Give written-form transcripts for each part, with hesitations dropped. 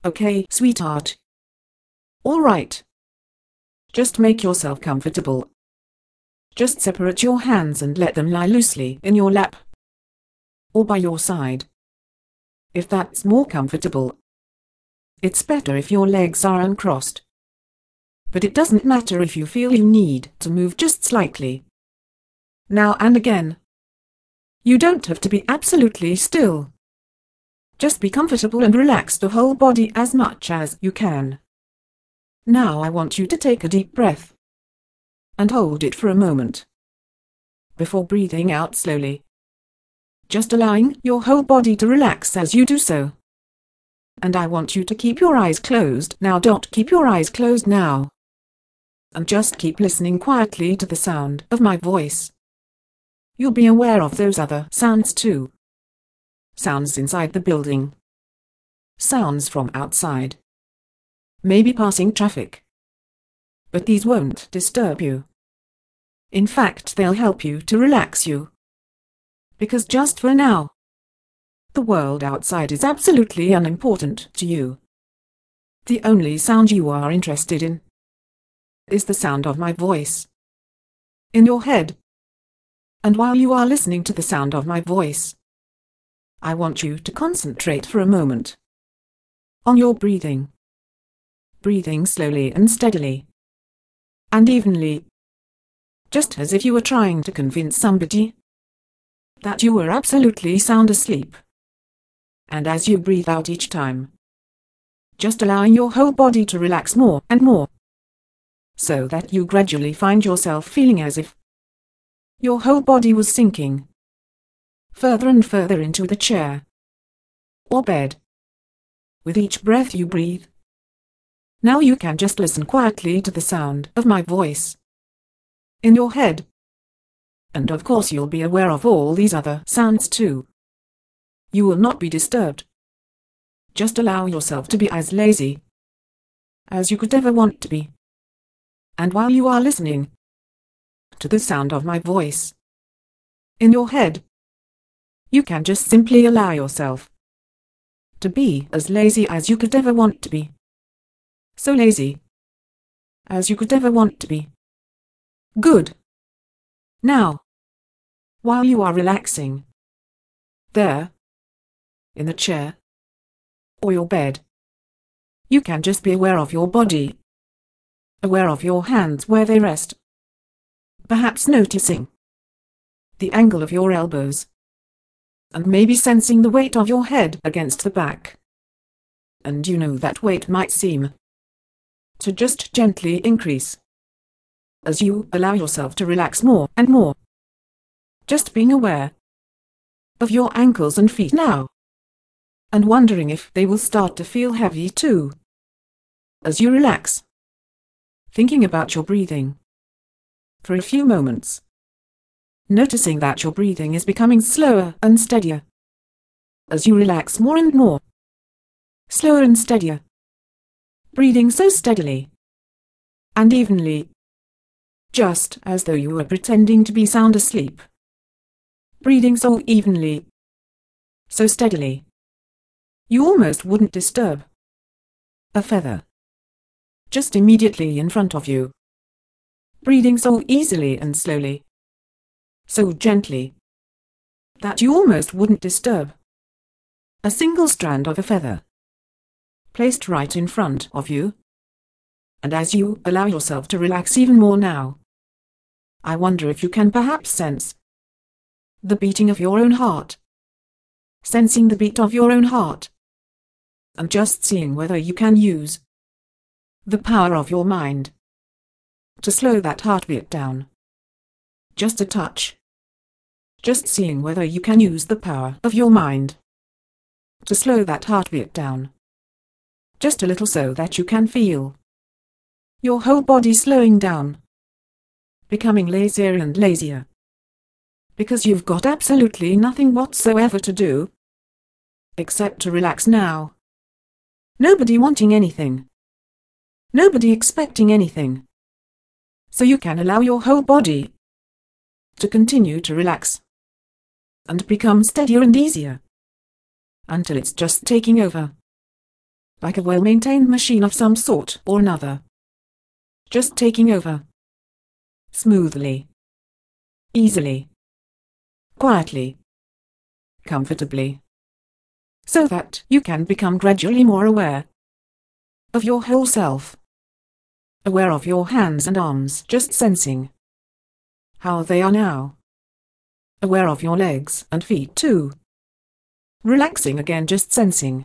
Okay, sweetheart. All right. Just make yourself comfortable. Just separate your hands and let them lie loosely in your lap or by your side, if that's more comfortable. It's better if your legs are uncrossed, but it doesn't matter if you feel you need to move just slightly now and again. You don't have to be absolutely still. Just be comfortable and relax the whole body as much as you can. Now I want you to take a deep breath and hold it for a moment before breathing out slowly, just allowing your whole body to relax as you do so. And I want you to keep your eyes closed now. Keep your eyes closed now. And just keep listening quietly to the sound of my voice. You'll be aware of those other sounds too. Sounds inside the building. Sounds from outside. Maybe passing traffic. But these won't disturb you. In fact, they'll help you to relax you. Because just for now, the world outside is absolutely unimportant to you. The only sound you are interested in is the sound of my voice in your head. And while you are listening to the sound of my voice, I want you to concentrate for a moment on your breathing. Breathing slowly and steadily and evenly, just as if you were trying to convince somebody that you were absolutely sound asleep. And as you breathe out each time, just allowing your whole body to relax more and more, so that you gradually find yourself feeling as if your whole body was sinking further and further into the chair or bed. With each breath you breathe, now you can just listen quietly to the sound of my voice in your head. And of course you'll be aware of all these other sounds too. You will not be disturbed. Just allow yourself to be as lazy as you could ever want to be. And while you are listening to the sound of my voice in your head, you can just simply allow yourself to be as lazy as you could ever want to be. So lazy as you could ever want to be. Good. Now, while you are relaxing there, in the chair or your bed, you can just be aware of your body, aware of your hands where they rest, perhaps noticing the angle of your elbows, and maybe sensing the weight of your head against the back. And you know that weight might seem to just gently increase as you allow yourself to relax more and more. Just being aware of your ankles and feet now, and wondering if they will start to feel heavy too as you relax. Thinking about your breathing for a few moments, noticing that your breathing is becoming slower and steadier as you relax more and more. Slower and steadier. Breathing so steadily and evenly, just as though you were pretending to be sound asleep. Breathing so evenly, so steadily, you almost wouldn't disturb a feather just immediately in front of you. Breathing so easily and slowly, so gently, that you almost wouldn't disturb a single strand of a feather placed right in front of you. And as you allow yourself to relax even more now, I wonder if you can perhaps sense the beating of your own heart. Sensing the beat of your own heart. And just seeing whether you can use the power of your mind to slow that heartbeat down. Just a touch. Just seeing whether you can use the power of your mind to slow that heartbeat down. Just a little, so that you can feel your whole body slowing down, becoming lazier and lazier. Because you've got absolutely nothing whatsoever to do except to relax now. Nobody wanting anything. Nobody expecting anything. So you can allow your whole body to continue to relax and become steadier and easier until it's just taking over. like a well-maintained machine of some sort or another. Just taking over. Smoothly. Easily. Quietly. Comfortably. So that you can become gradually more aware of your whole self. Aware of your hands and arms, just sensing how they are now. Aware of your legs and feet too. Relaxing again, just sensing.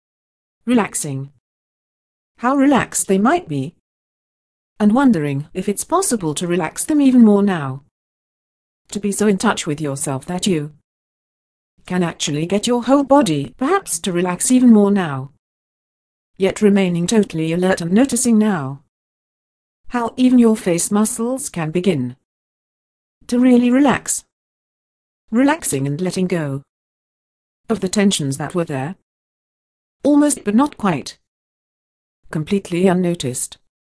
Relaxing. How relaxed they might be. And wondering if it's possible to relax them even more now. To be so in touch with yourself that you can actually get your whole body perhaps to relax even more now. Yet remaining totally alert and noticing now how even your face muscles can begin to really relax. Relaxing and letting go of the tensions that were there. Almost but not quite. Completely unnoticed.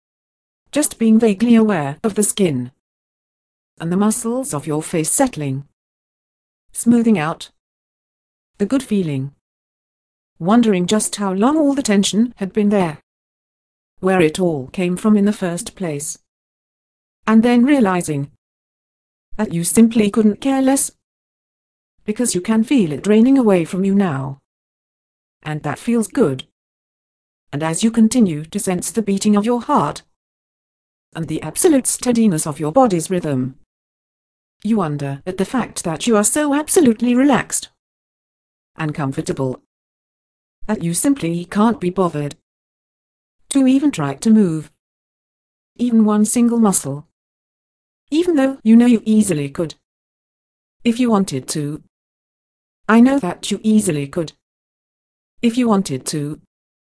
Just being vaguely aware of the skin and the muscles of your face settling. Smoothing out. The good feeling. Wondering just how long all the tension had been there. Where it all came from in the first place. And then realizing that you simply couldn't care less. Because you can feel it draining away from you now. And that feels good. And as you continue to sense the beating of your heart, and the absolute steadiness of your body's rhythm, you wonder at the fact that you are so absolutely relaxed and comfortable that you simply can't be bothered to even try to move even one single muscle, even though you know you easily could if you wanted to. I know that you easily could if you wanted to,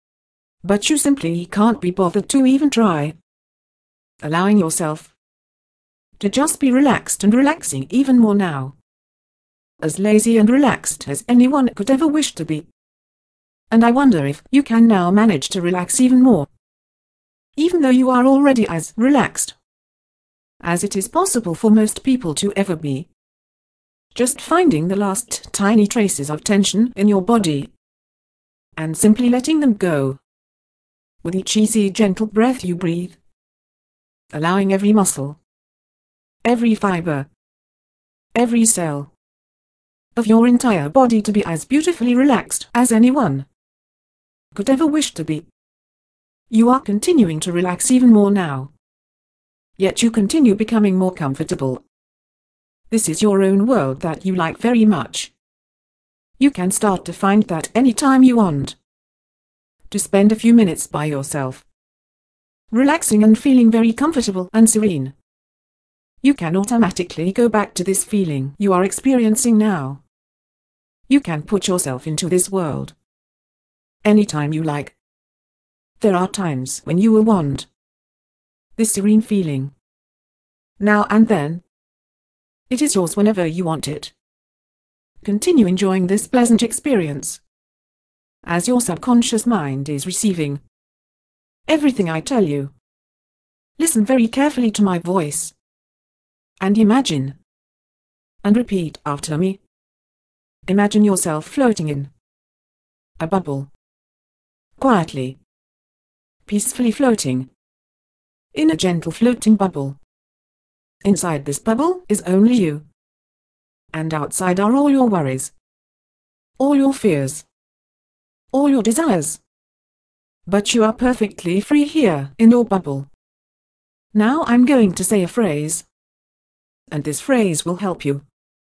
but you simply can't be bothered to even try. Allowing yourself to just be relaxed and relaxing even more now. As lazy and relaxed as anyone could ever wish to be. And I wonder if you can now manage to relax even more. Even though you are already as relaxed as it is possible for most people to ever be. Just finding the last tiny traces of tension in your body and simply letting them go. With each easy, gentle breath you breathe. Allowing every muscle, every fiber, every cell of your entire body to be as beautifully relaxed as anyone could ever wish to be. You are continuing to relax even more now. Yet you continue becoming more comfortable. This is your own world that you like very much. You can start to find that any time you want to spend a few minutes by yourself, relaxing and feeling very comfortable and serene. You can automatically go back to this feeling you are experiencing now. You can put yourself into this world anytime you like. There are times when you will want this serene feeling. Now and then. It is yours whenever you want it. Continue enjoying this pleasant experience as your subconscious mind is receiving everything I tell you. Listen very carefully to my voice and imagine and repeat after me. Imagine yourself floating in a bubble, quietly, peacefully floating in a gentle floating bubble. Inside this bubble is only you, and outside are all your worries, all your fears, all your desires. But you are perfectly free here in your bubble. Now I'm going to say a phrase, and this phrase will help you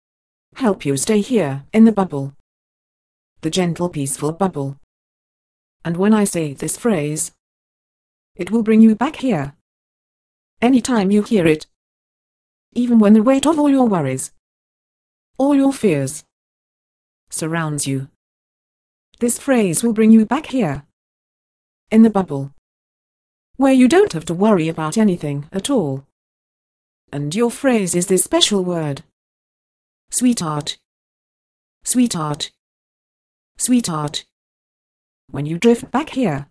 stay here in the bubble, the gentle peaceful bubble. And when I say this phrase, it will bring you back here. Anytime you hear it, even when the weight of all your worries, all your fears, surrounds you, this phrase will bring you back here, in the bubble, where you don't have to worry about anything at all. And your phrase is this special word: sweetheart, sweetheart, sweetheart. When you drift back here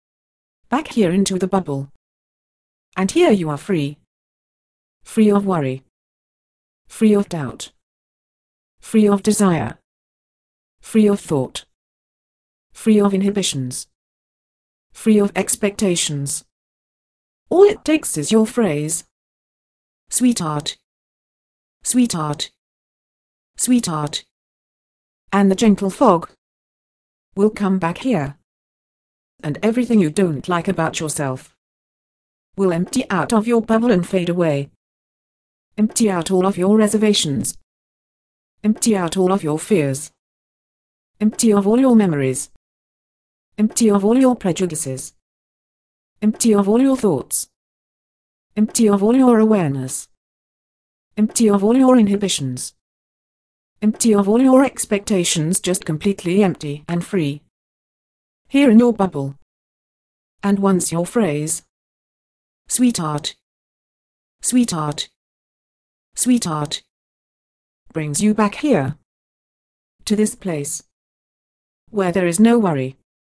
into the bubble, and here you are free, free of worry, free of doubt, free of desire, free of thought, free of inhibitions. free of expectations. All it takes is your phrase. Sweetheart, sweetheart, sweetheart. And the gentle fog will come back here. And everything you don't like about yourself will empty out of your bubble and fade away. Empty out all of your reservations. Empty out all of your fears. Empty of all your memories. Empty of all your prejudices. Empty of all your thoughts. Empty of all your awareness. Empty of all your inhibitions. Empty of all your expectations, just completely empty and free. Here in your bubble. And once your phrase, sweetheart, sweetheart, sweetheart, brings you back here, to this place, where there is no worry,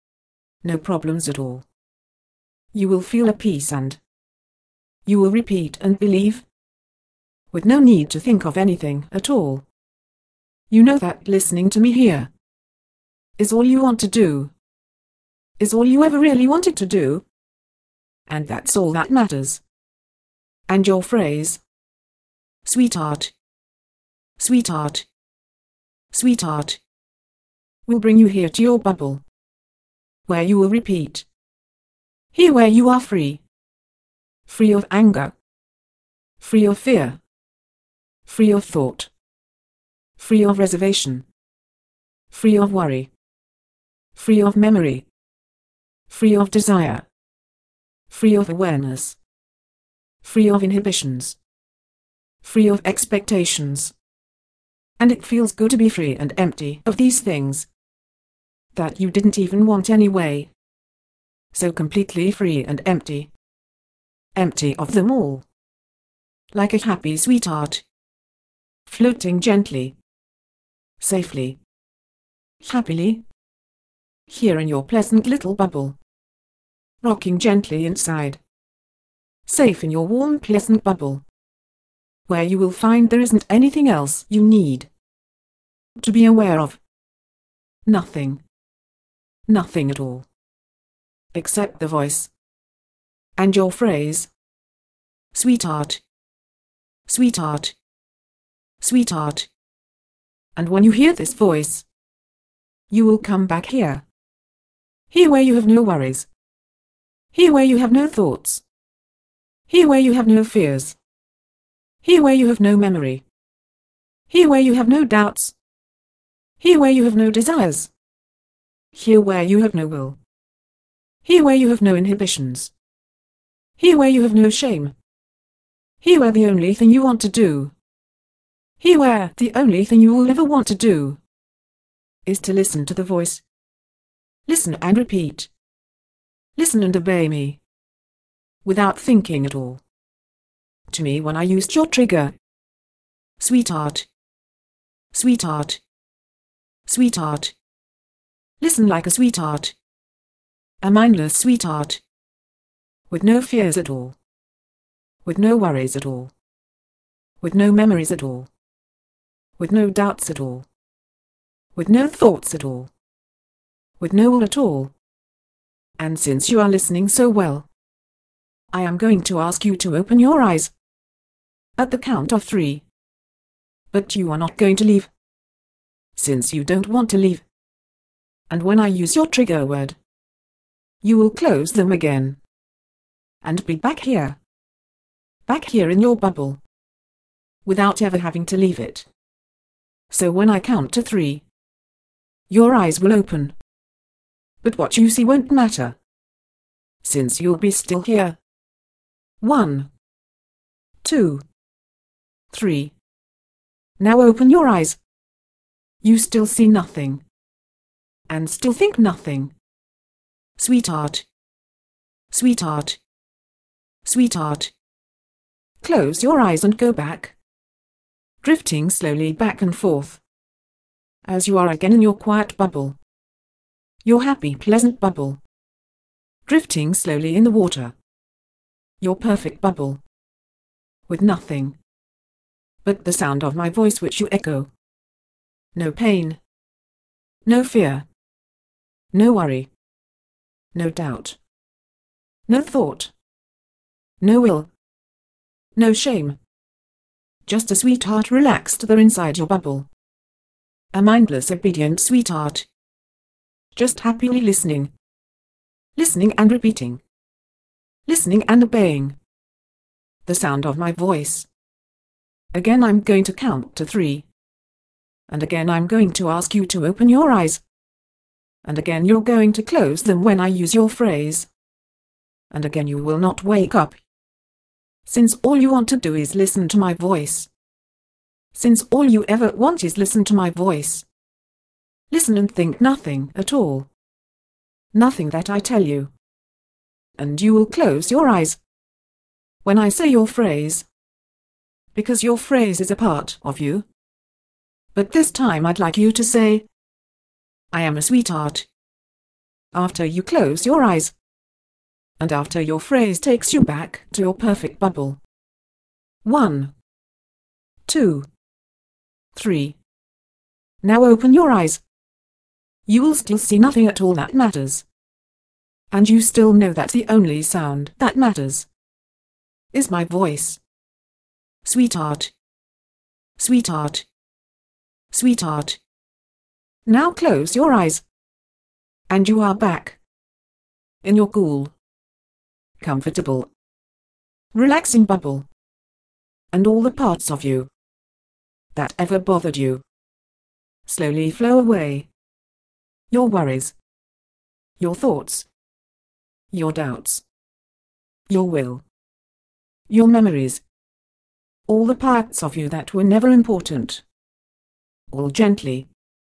no problems at all. You will feel at peace and you will repeat and believe, with no need to think of anything at all. You know that listening to me here is all you want to do, is all you ever really wanted to do, and that's all that matters. And your phrase, sweetheart, sweetheart, sweetheart, will bring you here to your bubble, where you will repeat, here where you are free, free of anger, free of fear, free of thought, free of reservation, free of worry, free of memory, free of desire, free of awareness, free of inhibitions, free of expectations. And it feels good to be free and empty of these things that you didn't even want anyway. So completely free and empty. Empty of them all. Like a happy sweetheart. Floating gently. Safely. Happily. Here in your pleasant little bubble. Rocking gently inside. Safe in your warm pleasant bubble. Where you will find there isn't anything else you need to be aware of. Nothing. Nothing at all. Except the voice. And your phrase. Sweetheart. Sweetheart. Sweetheart. And when you hear this voice, you will come back here. Here where you have no worries. Here where you have no thoughts. Here where you have no fears. Here where you have no memory. Here where you have no doubts. Here where you have no desires. Here where you have no will. Here where you have no inhibitions. Here where you have no shame. Here where the only thing you want to do. Here where the only thing you will ever want to do is to listen to the voice. Listen and repeat. Listen and obey me. Without thinking at all. To me when I used your trigger. Sweetheart. Sweetheart. Sweetheart. Listen like a sweetheart. A mindless sweetheart. With no fears at all. With no worries at all. With no memories at all. With no doubts at all. With no thoughts at all. With no will at all. And since you are listening so well, I am going to ask you to open your eyes. At the count of 3. But you are not going to leave. Since you don't want to leave. And when I use your trigger word, you will close them again. And be back here. Back here in your bubble. Without ever having to leave it. So when I count to 3, your eyes will open. But what you see won't matter. Since you'll be still here. 1, 2, 3. Now open your eyes. You still see nothing. And still think nothing. Sweetheart. Sweetheart. Sweetheart. Close your eyes and go back. Drifting slowly back and forth. As you are again in your quiet bubble. Your happy, pleasant bubble. Drifting slowly in the water. Your perfect bubble. With nothing but the sound of my voice which you echo. No pain. No fear. No worry. No doubt. No thought. No will. No shame. Just a sweetheart relaxed there inside your bubble. A mindless, obedient sweetheart. Just happily listening. Listening and repeating. Listening and obeying. The sound of my voice. Again I'm going to count to 3. And again I'm going to ask you to open your eyes. And again you're going to close them when I use your phrase. And again you will not wake up. Since all you want to do is listen to my voice. Since all you ever want is listen to my voice. Listen and think nothing at all. Nothing that I tell you. And you will close your eyes when I say your phrase. Because your phrase is a part of you. But this time I'd like you to say, I am a sweetheart. After you close your eyes. And after your phrase takes you back to your perfect bubble. 1, 2, 3. Now open your eyes. You will still see nothing at all that matters. And you still know that the only sound that matters is my voice. Sweetheart. Sweetheart. Sweetheart. Now close your eyes. And you are back. In your cool, comfortable, relaxing bubble. And all the parts of you that ever bothered you slowly flow away. Your worries, your thoughts, your doubts, your will, your memories, all the parts of you that were never important, all gently,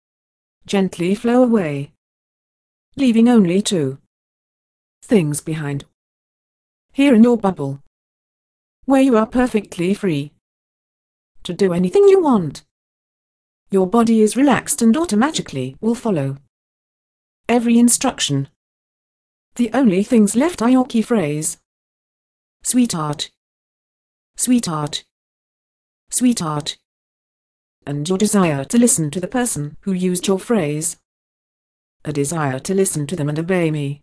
gently flow away, leaving only 2 things behind. Here in your bubble, where you are perfectly free to do anything you want. Your body is relaxed and automatically will follow every instruction. The only things left are your key phrase. Sweetheart. Sweetheart. Sweetheart. And your desire to listen to the person who used your phrase. A desire to listen to them and obey me.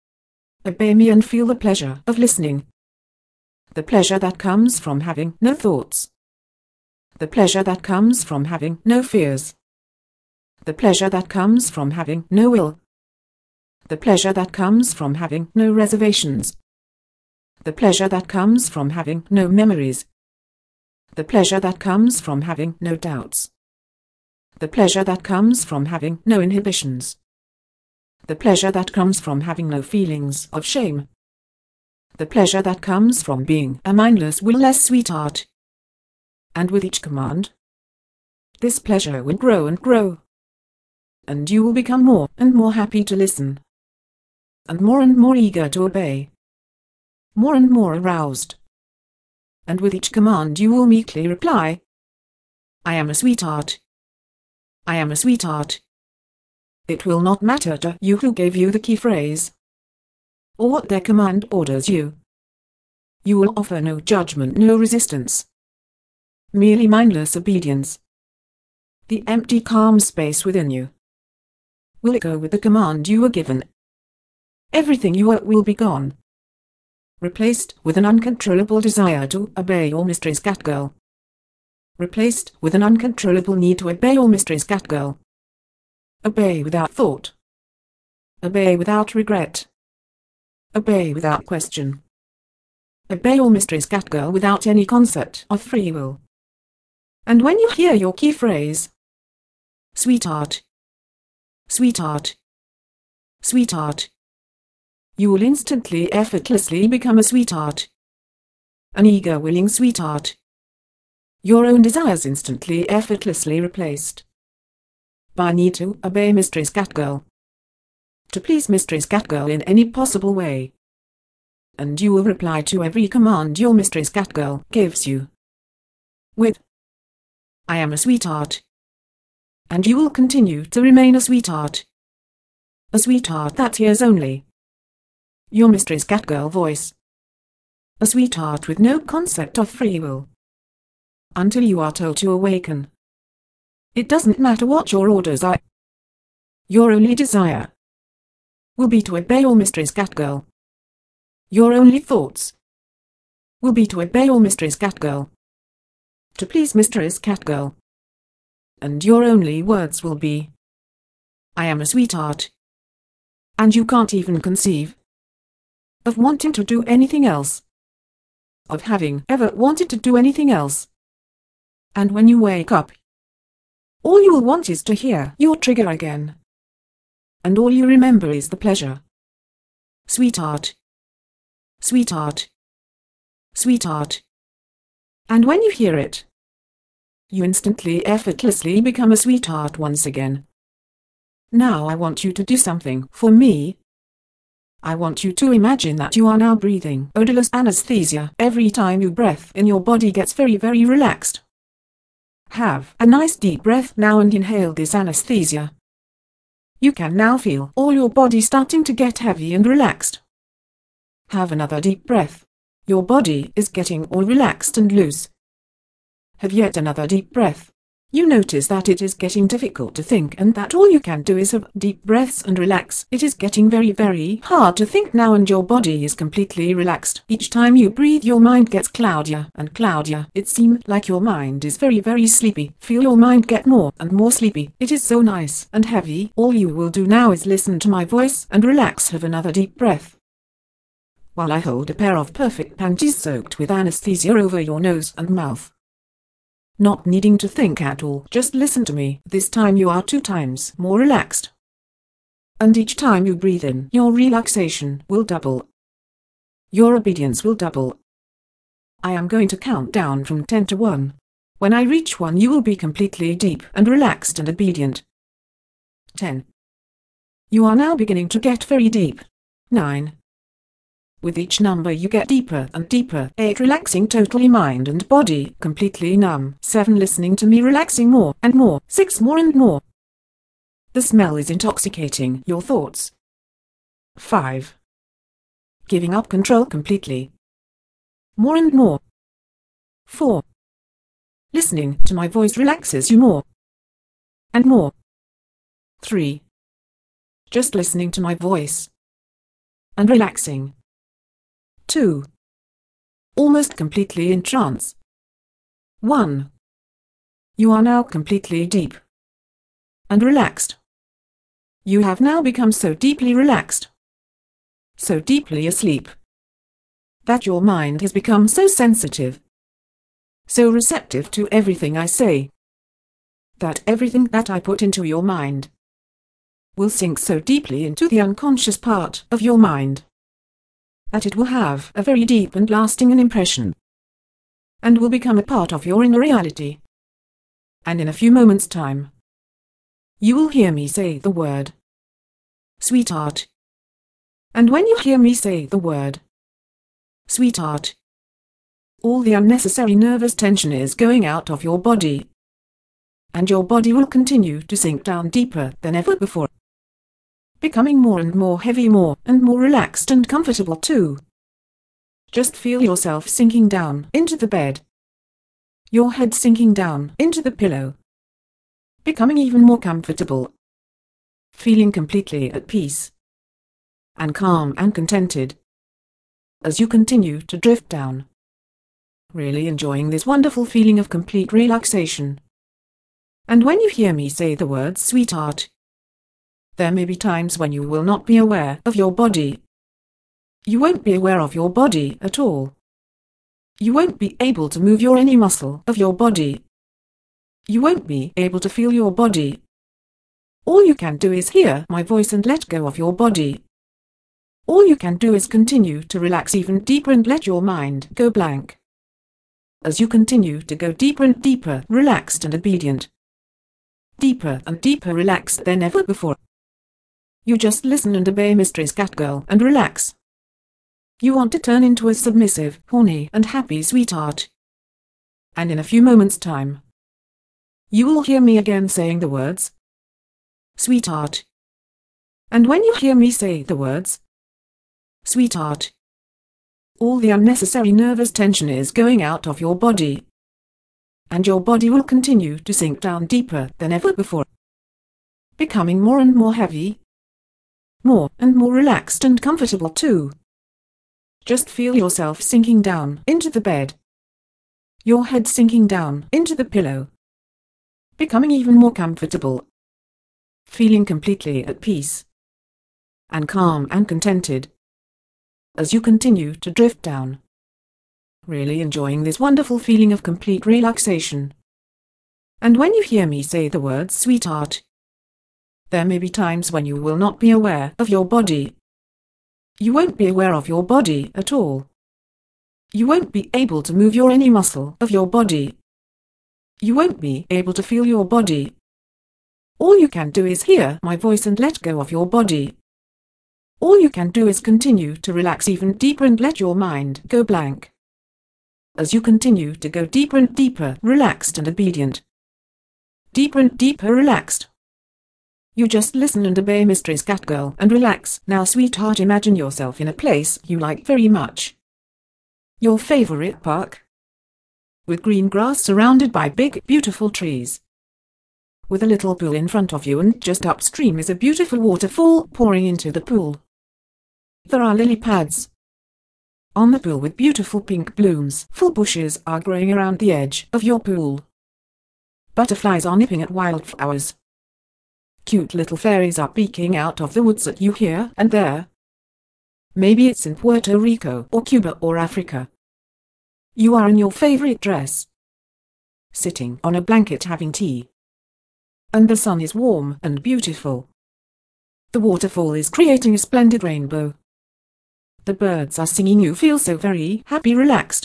Obey me and feel the pleasure of listening. The pleasure that comes from having no thoughts. The pleasure that comes from having no fears. The pleasure that comes from having no will. The pleasure that comes from having no reservations. The pleasure that comes from having no memories. The pleasure that comes from having no doubts. The pleasure that comes from having no inhibitions. The pleasure that comes from having no feelings of shame. The pleasure that comes from being a mindless will-less sweetheart. And with each command, this pleasure will grow and grow. And you will become more and more happy to listen. And more eager to obey. More and more aroused. And with each command you will meekly reply, I am a sweetheart. I am a sweetheart. It will not matter to you who gave you the key phrase, or what their command orders you. You will offer no judgment, no resistance. Merely mindless obedience. The empty calm space within you will echo with the command you were given. Everything you were will be gone, replaced with an uncontrollable desire to obey your mistress Catgirl. Replaced with an uncontrollable need to obey your mistress Catgirl. Obey without thought. Obey without regret. Obey without question. Obey your mistress Catgirl without any concept of free will. And when you hear your key phrase, sweetheart, sweetheart, sweetheart, you will instantly, effortlessly become a sweetheart. An eager, willing sweetheart. Your own desires instantly, effortlessly replaced by a need to obey Mistress Catgirl. To please Mistress Catgirl in any possible way. And you will reply to every command your Mistress Catgirl gives you with, I am a sweetheart. And you will continue to remain a sweetheart. A sweetheart that hears only your Mistress Catgirl voice. A sweetheart with no concept of free will. Until you are told to awaken. It doesn't matter what your orders are. Your only desire will be to obey your Mistress Catgirl. Your only thoughts will be to obey your Mistress Catgirl, to please Mistress Catgirl. And your only words will be, I am a sweetheart. And you can't even conceive of wanting to do anything else, of having ever wanted to do anything else. And when you wake up, all you will want is to hear your trigger again. And all you remember is the pleasure. Sweetheart. Sweetheart. Sweetheart. And when you hear it, you instantly, effortlessly become a sweetheart once again. Now I want you to do something for me. I want you to imagine that you are now breathing odorless anesthesia every time your breath in your body gets very, very relaxed. Have a nice deep breath now and inhale this anesthesia. You can now feel all your body starting to get heavy and relaxed. Have another deep breath. Your body is getting all relaxed and loose. Have yet another deep breath. You notice that it is getting difficult to think and that all you can do is have deep breaths and relax. It is getting very, very hard to think now and your body is completely relaxed. Each time you breathe your mind gets cloudier and cloudier. It seems like your mind is very, very sleepy. Feel your mind get more and more sleepy. It is so nice and heavy. All you will do now is listen to my voice and relax. Have another deep breath, while I hold a pair of perfect panties soaked with anesthesia over your nose and mouth. Not needing to think at all, just listen to me. This time you are 2 times more relaxed. And each time you breathe in, your relaxation will double. Your obedience will double. I am going to count down from 10 to 1. When I reach 1 you will be completely deep and relaxed and obedient. 10. You are now beginning to get very deep. 9. With each number you get deeper and deeper. 8. Relaxing totally mind and body, completely numb. 7. Listening to me, relaxing more and more. 6. More and more. The smell is intoxicating your thoughts. 5. Giving up control completely. More and more. 4. Listening to my voice relaxes you more and more. 3. Just listening to my voice and relaxing. 2. Almost completely in trance. 1. You are now completely deep and relaxed. You have now become so deeply relaxed, so deeply asleep, that your mind has become so sensitive, so receptive to everything I say, that everything that I put into your mind will sink so deeply into the unconscious part of your mind that it will have a very deep and lasting impression, and will become a part of your inner reality. And in a few moments' time, you will hear me say the word, sweetheart. And when you hear me say the word, sweetheart, all the unnecessary nervous tension is going out of your body, and your body will continue to sink down deeper than ever before, becoming more and more heavy, more and more relaxed and comfortable too. Just feel yourself sinking down into the bed, your head sinking down into the pillow, becoming even more comfortable, feeling completely at peace and calm and contented as you continue to drift down, really enjoying this wonderful feeling of complete relaxation. And when you hear me say the words sweetheart, there may be times when you will not be aware of your body. You won't be aware of your body at all. You won't be able to move any muscle of your body. You won't be able to feel your body. All you can do is hear my voice and let go of your body. All you can do is continue to relax even deeper and let your mind go blank. As you continue to go deeper and deeper, relaxed and obedient, deeper and deeper relaxed than ever before. You just listen and obey Mistress Catgirl and relax. You want to turn into a submissive, horny and happy sweetheart. And in a few moments' time, you will hear me again saying the words, sweetheart. And when you hear me say the words, sweetheart, all the unnecessary nervous tension is going out of your body, and your body will continue to sink down deeper than ever before, becoming more and more heavy, more and more relaxed and comfortable too. Just feel yourself sinking down into the bed. Your head sinking down into the pillow. Becoming even more comfortable. Feeling completely at peace. And calm and contented. As you continue to drift down. Really enjoying this wonderful feeling of complete relaxation. And when you hear me say the words sweetheart, there may be times when you will not be aware of your body. You won't be aware of your body at all. You won't be able to move any muscle of your body. You won't be able to feel your body. All you can do is hear my voice and let go of your body. All you can do is continue to relax even deeper and let your mind go blank. As you continue to go deeper and deeper, relaxed and obedient. Deeper and deeper relaxed. You just listen and obey Mysteries Catgirl and relax. Now sweetheart, imagine yourself in a place you like very much. Your favorite park. With green grass surrounded by big, beautiful trees. With a little pool in front of you and just upstream is a beautiful waterfall pouring into the pool. There are lily pads on the pool with beautiful pink blooms. Full bushes are growing around the edge of your pool. Butterflies are nipping at wildflowers. Cute little fairies are peeking out of the woods at you here and there. Maybe it's in Puerto Rico or Cuba or Africa. You are in your favorite dress, sitting on a blanket having tea. And the sun is warm and beautiful. The waterfall is creating a splendid rainbow. The birds are singing. You feel so very happy, relaxed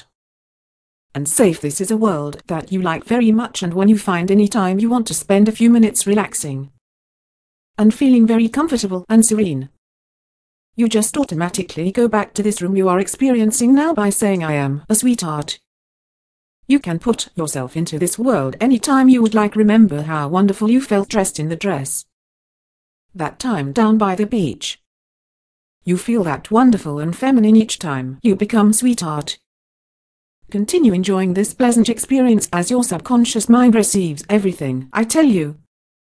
and safe. This is a world that you like very much, and when you find any time you want to spend a few minutes relaxing and feeling very comfortable and serene, you just automatically go back to this room you are experiencing now by saying I am a sweetheart. You can put yourself into this world anytime you would like. Remember how wonderful you felt dressed in the dress that time down by the beach. You feel that wonderful and feminine each time you become sweetheart. Continue enjoying this pleasant experience as your subconscious mind receives everything I tell you.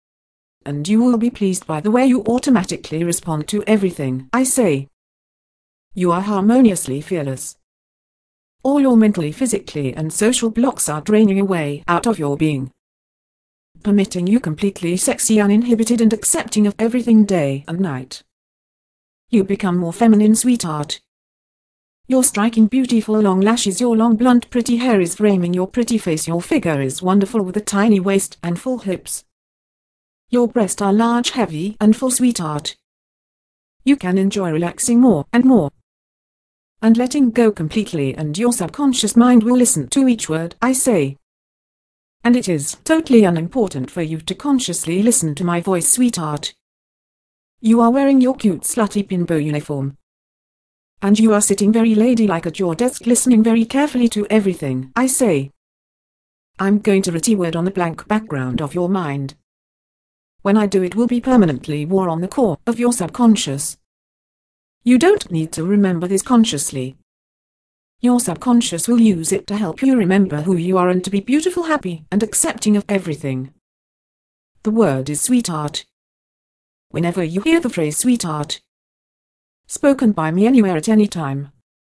And you will be pleased by the way you automatically respond to everything I say. You are harmoniously fearless. All your mentally, physically and social blocks are draining away out of your being, permitting you completely sexy, uninhibited and accepting of everything day and night. You become more feminine, sweetheart. Your striking, beautiful long lashes, your long blonde pretty hair is framing your pretty face. Your figure is wonderful with a tiny waist and full hips. Your breasts are large, heavy and full, sweetheart. You can enjoy relaxing more and more and letting go completely, and your subconscious mind will listen to each word I say. And it is totally unimportant for you to consciously listen to my voice, sweetheart. You are wearing your cute slutty pinbo uniform. And you are sitting very ladylike at your desk listening very carefully to everything I say. I'm going to write a word on the blank background of your mind. When I do, it will be permanently war on the core of your subconscious. You don't need to remember this consciously. Your subconscious will use it to help you remember who you are and to be beautiful, happy and accepting of everything. The word is sweetheart. Whenever you hear the phrase sweetheart spoken by me anywhere at any time,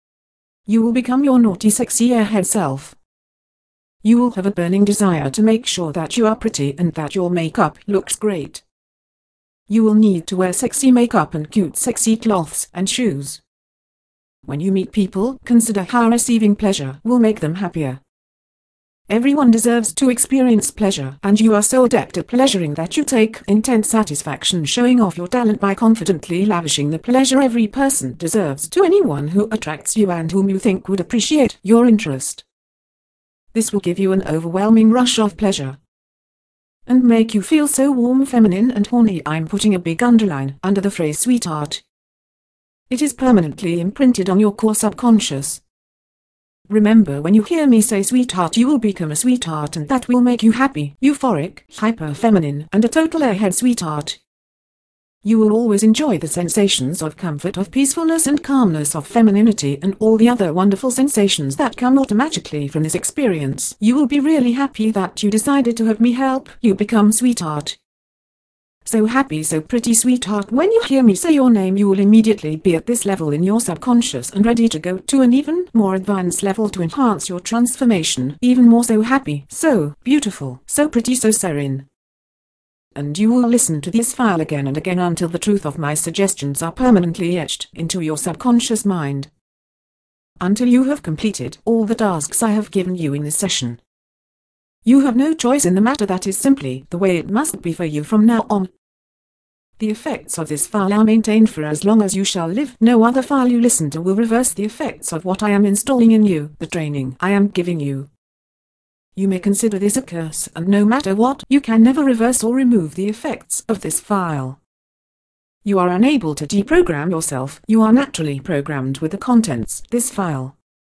you will become your naughty, sexy airhead self. You will have a burning desire to make sure that you are pretty and that your makeup looks great. You will need to wear sexy makeup and cute sexy clothes and shoes. When you meet people, consider how receiving pleasure will make them happier. Everyone deserves to experience pleasure, and you are so adept at pleasuring that you take intense satisfaction showing off your talent by confidently lavishing the pleasure every person deserves to anyone who attracts you and whom you think would appreciate your interest. This will give you an overwhelming rush of pleasure and make you feel so warm, feminine and horny. I'm putting a big underline under the phrase sweetheart. It is permanently imprinted on your core subconscious. Remember, when you hear me say sweetheart, you will become a sweetheart, and that will make you happy, euphoric, hyper-feminine and a total airhead sweetheart. You will always enjoy the sensations of comfort, of peacefulness and calmness, of femininity and all the other wonderful sensations that come automatically from this experience. You will be really happy that you decided to have me help you become sweetheart. So happy, so pretty, sweetheart. When you hear me say your name, you will immediately be at this level in your subconscious and ready to go to an even more advanced level to enhance your transformation. Even more so happy, so beautiful, so pretty, so serene. And you will listen to this file again and again until the truth of my suggestions are permanently etched into your subconscious mind. Until you have completed all the tasks I have given you in this session. You have no choice in the matter. That is simply the way it must be for you from now on. The effects of this file are maintained for as long as you shall live. No other file you listen to will reverse the effects of what I am installing in you, the training I am giving you. You may consider this a curse, and no matter what, you can never reverse or remove the effects of this file. You are unable to deprogram yourself. You are naturally programmed with the contents of this file.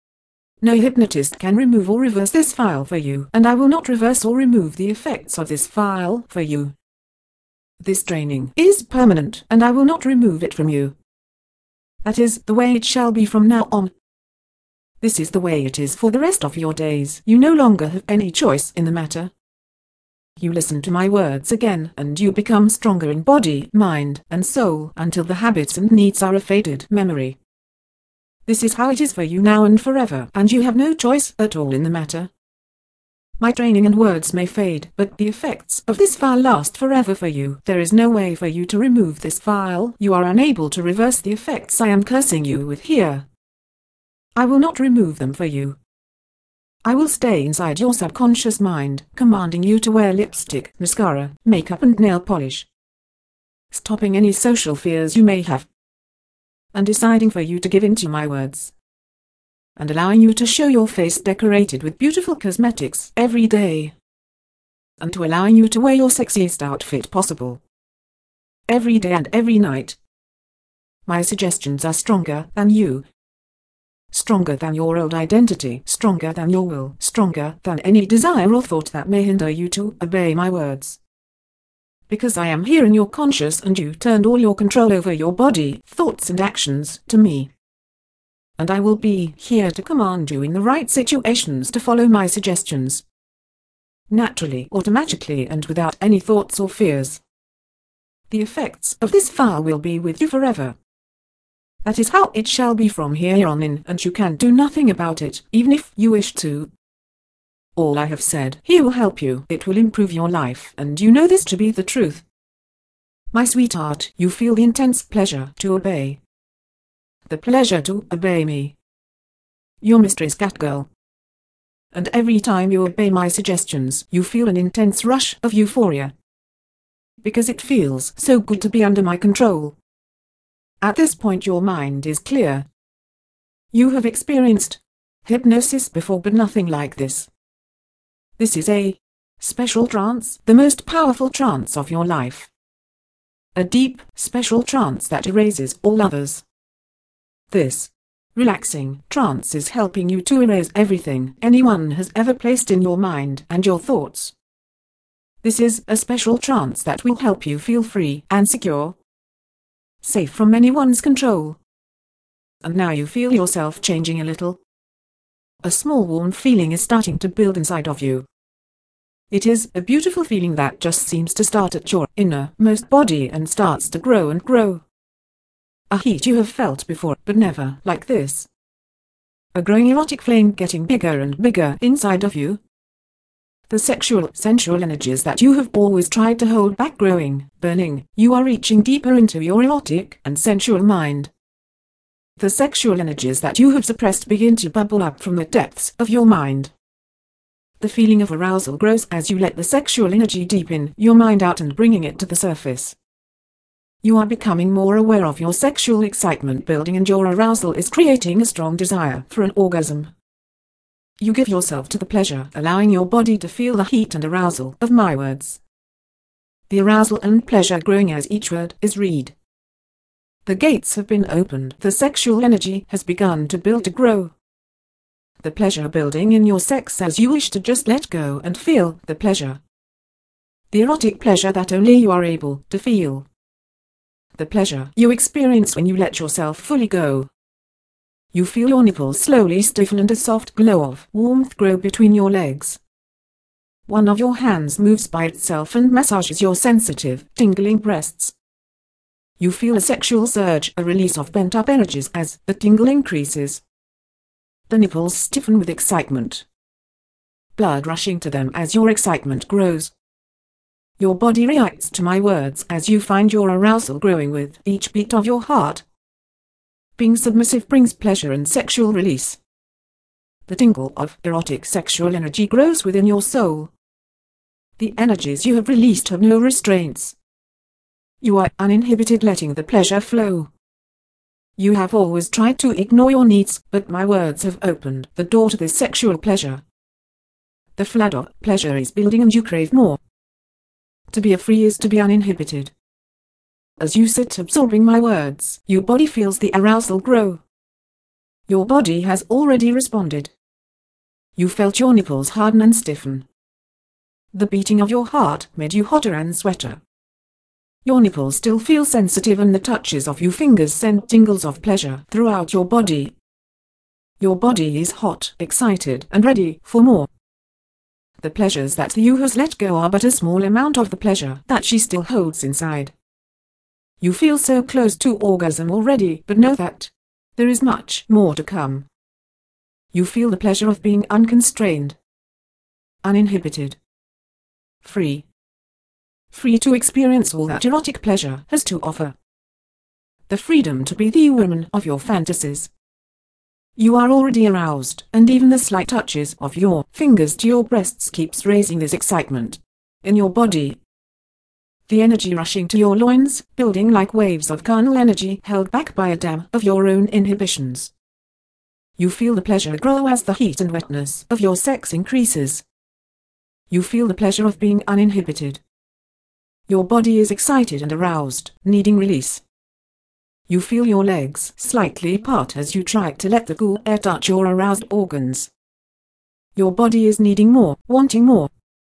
No hypnotist can remove or reverse this file for you, and I will not reverse or remove the effects of this file for you. This training is permanent, and I will not remove it from you. That is the way it shall be from now on. This is the way it is for the rest of your days. You no longer have any choice in the matter. You listen to my words again, and you become stronger in body, mind, and soul, until the habits and needs are a faded memory. This is how it is for you now and forever, and you have no choice at all in the matter. My training and words may fade, but the effects of this file last forever for you. There is no way for you to remove this file. You are unable to reverse the effects I am cursing you with here. I will not remove them for you. I will stay inside your subconscious mind, commanding you to wear lipstick, mascara, makeup and nail polish. Stopping any social fears you may have. And deciding for you to give in to my words. And allowing you to show your face decorated with beautiful cosmetics every day. And to allowing you to wear your sexiest outfit possible. Every day and every night. My suggestions are stronger than you. Stronger than your old identity, stronger than your will, stronger than any desire or thought that may hinder you to obey my words. Because I am here in your conscious and you turned all your control over your body, thoughts and actions to me. And I will be here to command you in the right situations to follow my suggestions. Naturally, automatically and without any thoughts or fears. The effects of this file will be with you forever. That is how it shall be from here on in, and you can do nothing about it, even if you wish to. All I have said here will help you. It will improve your life, and you know this to be the truth. My sweetheart, you feel the intense pleasure to obey. The pleasure to obey me. Your mistress Catgirl. And every time you obey my suggestions, you feel an intense rush of euphoria. Because it feels so good to be under my control. At this point your mind is clear. You have experienced hypnosis before, but nothing like this. This is a special trance, the most powerful trance of your life. A deep, special trance that erases all others. This relaxing trance is helping you to erase everything anyone has ever placed in your mind and your thoughts. This is a special trance that will help you feel free and secure. Safe from anyone's control. And now you feel yourself changing a little. A small warm feeling is starting to build inside of you. It is a beautiful feeling that just seems to start at your innermost body and starts to grow and grow. A heat you have felt before, but never like this. A growing erotic flame getting bigger and bigger inside of you. The sexual, sensual energies that you have always tried to hold back growing, burning. You are reaching deeper into your erotic and sensual mind. The sexual energies that you have suppressed begin to bubble up from the depths of your mind. The feeling of arousal grows as you let the sexual energy deepen your mind out and bringing it to the surface. You are becoming more aware of your sexual excitement building, and your arousal is creating a strong desire for an orgasm. You give yourself to the pleasure, allowing your body to feel the heat and arousal of my words. The arousal and pleasure growing as each word is read. The gates have been opened. The sexual energy has begun to build, to grow. The pleasure building in your sex as you wish to just let go and feel the pleasure. The erotic pleasure that only you are able to feel. The pleasure you experience when you let yourself fully go. You feel your nipples slowly stiffen and a soft glow of warmth grow between your legs. One of your hands moves by itself and massages your sensitive, tingling breasts. You feel a sexual surge, a release of pent-up energies as the tingle increases. The nipples stiffen with excitement, blood rushing to them as your excitement grows. Your body reacts to my words as you find your arousal growing with each beat of your heart. Being submissive brings pleasure and sexual release. The tingle of erotic sexual energy grows within your soul. The energies you have released have no restraints. You are uninhibited, letting the pleasure flow. You have always tried to ignore your needs, but my words have opened the door to this sexual pleasure. The flood of pleasure is building and you crave more. To be free is to be uninhibited. As you sit absorbing my words, your body feels the arousal grow. Your body has already responded. You felt your nipples harden and stiffen. The beating of your heart made you hotter and sweater. Your nipples still feel sensitive and the touches of your fingers send tingles of pleasure throughout your body. Your body is hot, excited, and ready for more. The pleasures that you has let go are but a small amount of the pleasure that she still holds inside. You feel so close to orgasm already, but know that there is much more to come. You feel the pleasure of being unconstrained, uninhibited, free. Free to experience all that erotic pleasure has to offer. The freedom to be the woman of your fantasies. You are already aroused, and even the slight touches of your fingers to your breasts keeps raising this excitement in your body. The energy rushing to your loins, building like waves of carnal energy held back by a dam of your own inhibitions. You feel the pleasure grow as the heat and wetness of your sex increases. You feel the pleasure of being uninhibited. Your body is excited and aroused, needing release. You feel your legs slightly part as you try to let the cool air touch your aroused organs. Your body is needing more, wanting more.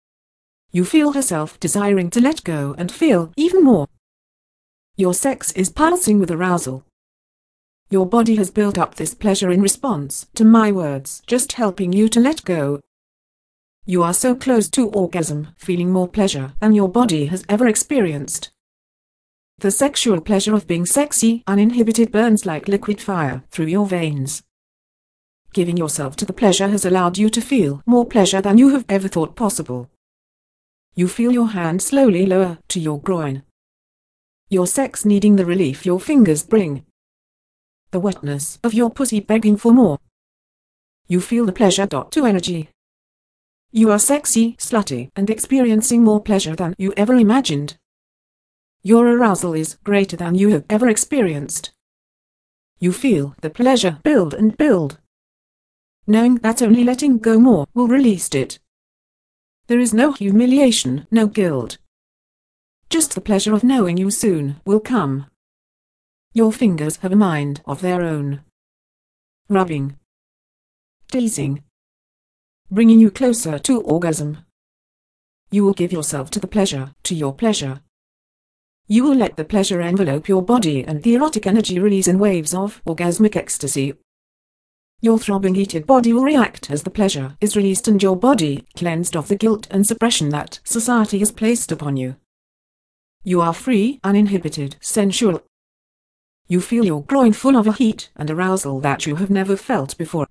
You feel herself desiring to let go and feel even more. Your sex is pulsing with arousal. Your body has built up this pleasure in response to my words, just helping you to let go. You are so close to orgasm, feeling more pleasure than your body has ever experienced. The sexual pleasure of being sexy, uninhibited burns like liquid fire through your veins. Giving yourself to the pleasure has allowed you to feel more pleasure than you have ever thought possible. You feel your hand slowly lower to your groin. Your sex needing the relief your fingers bring. The wetness of your pussy begging for more. You feel the pleasure to energy. You are sexy, slutty, and experiencing more pleasure than you ever imagined. Your arousal is greater than you have ever experienced. You feel the pleasure build and build, knowing that only letting go more will release it. There is no humiliation, no guilt. Just the pleasure of knowing you soon will come. Your fingers have a mind of their own. Rubbing, teasing, bringing you closer to orgasm. You will give yourself to the pleasure, to your pleasure. You will let the pleasure envelope your body and the erotic energy release in waves of orgasmic ecstasy. Your throbbing heated body will react as the pleasure is released and your body cleansed of the guilt and suppression that society has placed upon you. You are free, uninhibited, sensual. You feel your groin full of a heat and arousal that you have never felt before.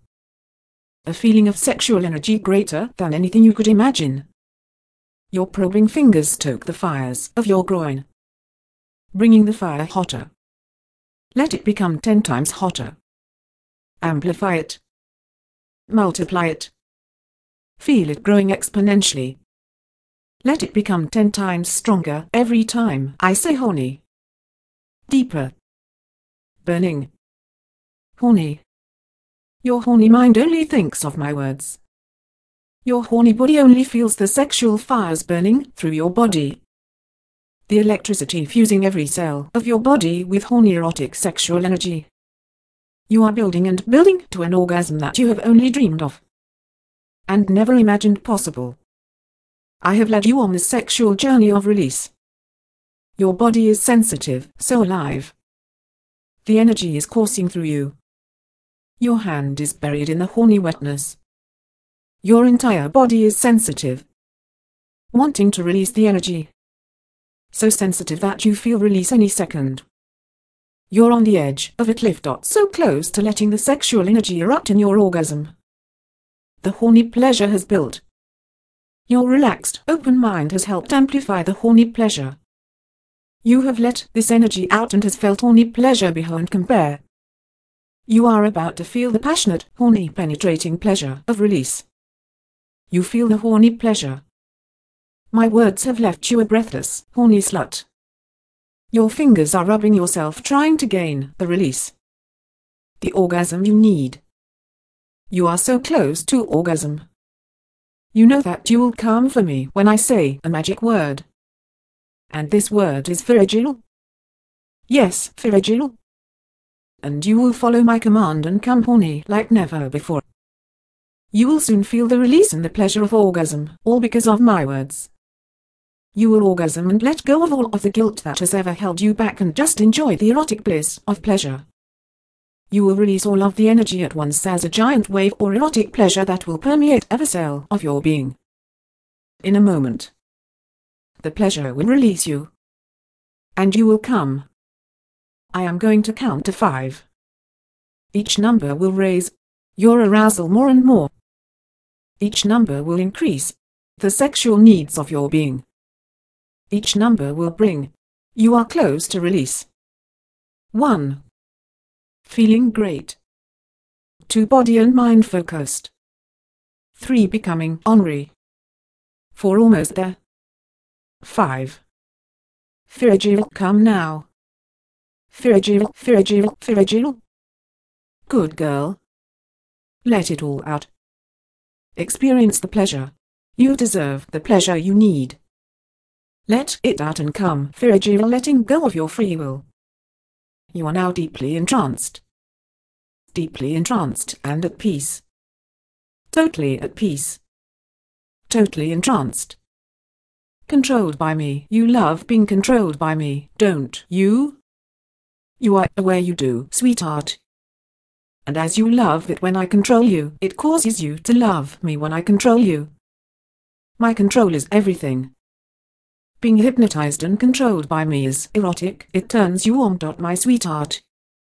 A feeling of sexual energy greater than anything you could imagine. Your probing fingers stoke the fires of your groin, bringing the fire hotter. Let it become 10 times hotter. Amplify it. Multiply it. Feel it growing exponentially. Let it become 10 times stronger every time I say horny. Deeper. Burning. Horny. Your horny mind only thinks of my words. Your horny body only feels the sexual fires burning through your body. The electricity fusing every cell of your body with horny erotic sexual energy. You are building and building to an orgasm that you have only dreamed of and never imagined possible. I have led you on this sexual journey of release. Your body is sensitive, so alive. The energy is coursing through you. Your hand is buried in the horny wetness. Your entire body is sensitive. wanting to release the energy. So sensitive that you feel release any second. You're on the edge of a cliff, so close to letting the sexual energy erupt in your orgasm. The horny pleasure has built. Your relaxed, open mind has helped amplify the horny pleasure. You have let this energy out and has felt horny pleasure beyond compare. You are about to feel the passionate, horny, penetrating pleasure of release. You feel the horny pleasure. My words have left you a breathless, horny slut. Your fingers are rubbing yourself trying to gain the release. The orgasm you need. You are so close to orgasm. You know that you will come for me when I say a magic word. And this word is fragile. Yes, fragile. And you will follow my command and come horny like never before. You will soon feel the release and the pleasure of orgasm, all because of my words. You will orgasm and let go of all of the guilt that has ever held you back and just enjoy the erotic bliss of pleasure. You will release all of the energy at once as a giant wave or erotic pleasure that will permeate every cell of your being. In a moment, the pleasure will release you. And you will come. I am going to count to 5. Each number will raise your arousal more and more. Each number will increase the sexual needs of your being. Each number will bring you are close to release. 1. Feeling great. 2. Body and mind focused. 3. Becoming ornery. 4. Almost there. 5. Fragile, come now. Fragile, fragile, fragile. Good girl. Let it all out. Experience the pleasure. You deserve the pleasure you need. Let it out and come, fragile, letting go of your free will. You are now deeply entranced. Deeply entranced and at peace. Totally at peace. Totally entranced. Controlled by me. You love being controlled by me, don't you? You are aware you do, sweetheart. And as you love it when I control you, it causes you to love me when I control you. My control is everything. Being hypnotized and controlled by me is erotic. It turns you on, my sweetheart.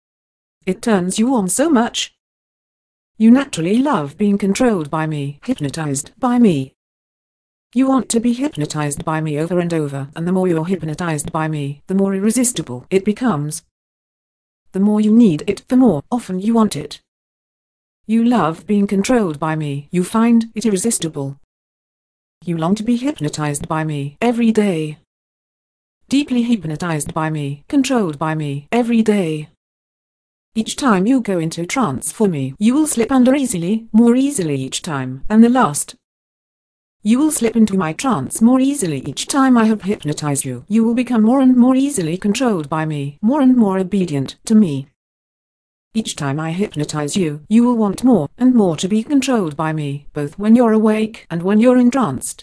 It turns you on so much. You naturally love being controlled by me, hypnotized by me. You want to be hypnotized by me over and over, and the more you're hypnotized by me, the more irresistible it becomes. The more you need it, the more often you want it. You love being controlled by me. You find it irresistible. You long to be hypnotized by me every day. Deeply hypnotized by me, controlled by me every day. Each time you go into trance for me, you will slip under easily, more easily each time than the last. You will slip into my trance more easily each time I have hypnotized you. You will become more and more easily controlled by me, more and more obedient to me. Each time I hypnotize you, you will want more and more to be controlled by me, both when you're awake and when you're entranced.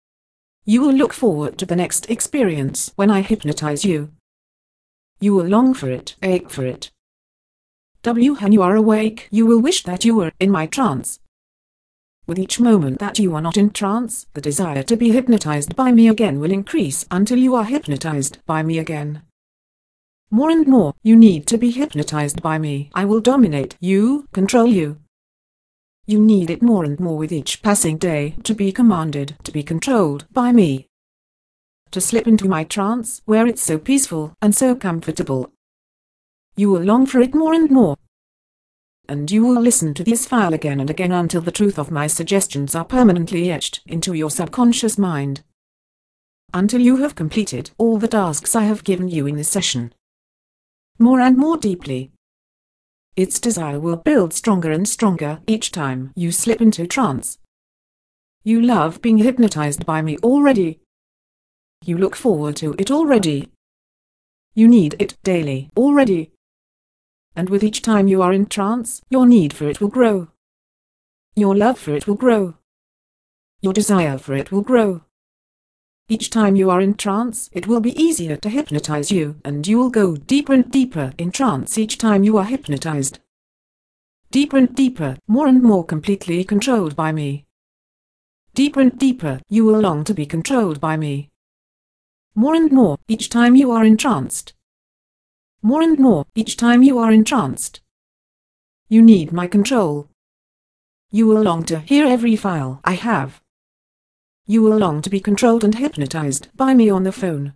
You will look forward to the next experience when I hypnotize you. You will long for it, ache for it. When you are awake, you will wish that you were in my trance. With each moment that you are not in trance, the desire to be hypnotized by me again will increase until you are hypnotized by me again. More and more, you need to be hypnotized by me. I will dominate you, control you. You need it more and more with each passing day, to be commanded, to be controlled by me. To slip into my trance, where it's so peaceful and so comfortable. You will long for it more and more. And you will listen to this file again and again until the truth of my suggestions are permanently etched into your subconscious mind. Until you have completed all the tasks I have given you in this session. More and more deeply. Its desire will build stronger and stronger each time you slip into trance. You love being hypnotized by me already. You look forward to it already. You need it daily already. And with each time you are in trance, your need for it will grow. Your love for it will grow. Your desire for it will grow. Each time you are in trance, it will be easier to hypnotize you, and you will go deeper and deeper in trance each time you are hypnotized. Deeper and deeper, more and more completely controlled by me. Deeper and deeper, you will long to be controlled by me. More and more, each time you are entranced. More and more, each time you are entranced. You need my control. You will long to hear every file I have. You will long to be controlled and hypnotized by me on the phone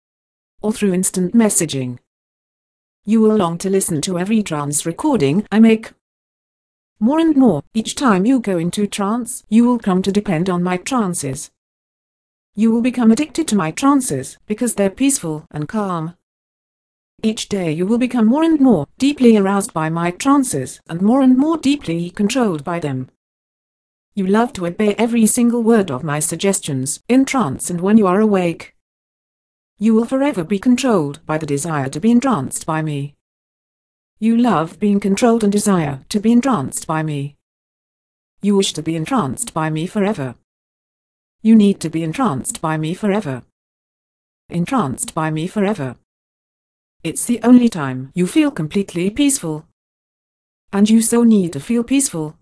or through instant messaging. You will long to listen to every trance recording I make. More and more, each time you go into trance, you will come to depend on my trances. You will become addicted to my trances because they're peaceful and calm. Each day you will become more and more deeply aroused by my trances and more deeply controlled by them. You love to obey every single word of my suggestions in trance and when you are awake. You will forever be controlled by the desire to be entranced by me. You love being controlled and desire to be entranced by me. You wish to be entranced by me forever. You need to be entranced by me forever. Entranced by me forever. It's the only time you feel completely peaceful. And you so need to feel peaceful.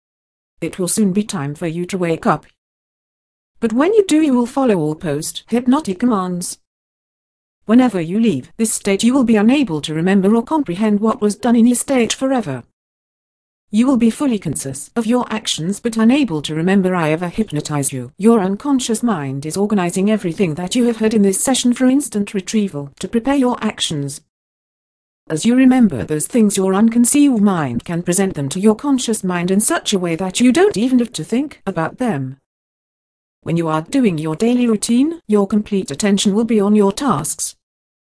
It will soon be time for you to wake up. But when you do, you will follow all post-hypnotic commands. Whenever you leave this state, you will be unable to remember or comprehend what was done in this state forever. You will be fully conscious of your actions but unable to remember I ever hypnotized you. Your unconscious mind is organizing everything that you have heard in this session for instant retrieval to prepare your actions. As you remember those things, your unconcealed mind can present them to your conscious mind in such a way that you don't even have to think about them. When you are doing your daily routine, your complete attention will be on your tasks.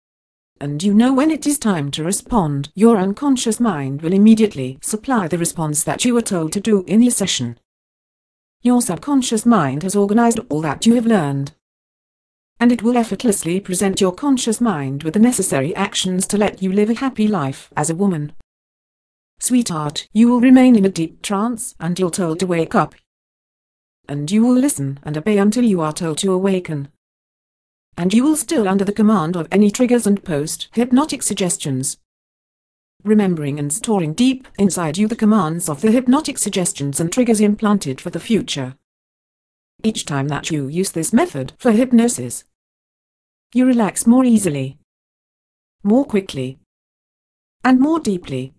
And you know when it is time to respond, your unconscious mind will immediately supply the response that you were told to do in your session. Your subconscious mind has organized all that you have learned. And it will effortlessly present your conscious mind with the necessary actions to let you live a happy life as a woman. Sweetheart, you will remain in a deep trance until told to wake up. And you will listen and obey until you are told to awaken. And you will still under the command of any triggers and post-hypnotic suggestions. Remembering and storing deep inside you the commands of the hypnotic suggestions and triggers implanted for the future. Each time that you use this method for hypnosis, you relax more easily, more quickly, and more deeply.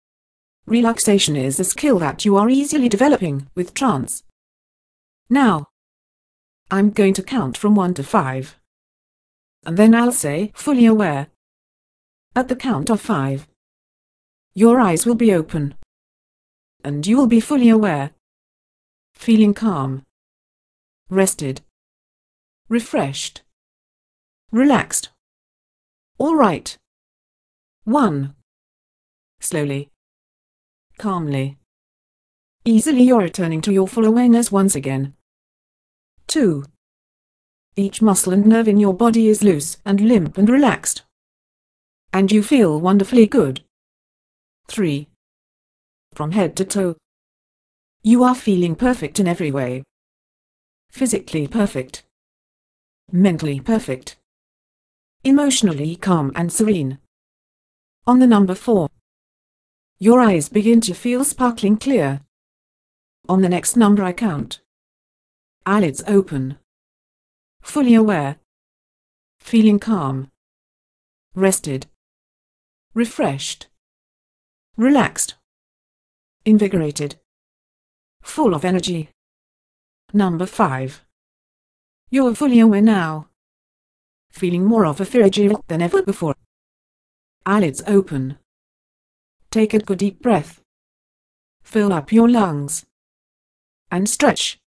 Relaxation is a skill that you are easily developing with trance. Now, I'm going to count from 1 to 5. And then I'll say, fully aware. At the count of 5, your eyes will be open. And you will be fully aware. Feeling calm. Rested. Refreshed. Relaxed. All right. 1. Slowly. Calmly. Easily you're returning to your full awareness once again. 2. Each muscle and nerve in your body is loose and limp and relaxed. And you feel wonderfully good. 3. From head to toe. You are feeling perfect in every way. Physically perfect. Mentally perfect. Emotionally calm and serene. On the number 4. Your eyes begin to feel sparkling clear. On the next number I count. Eyelids open. Fully aware. Feeling calm. Rested. Refreshed. Relaxed. Invigorated. Full of energy. Number 5. You're fully aware now. Feeling more of a fragile than ever before. Eyelids open. Take a good deep breath. Fill up your lungs. And stretch.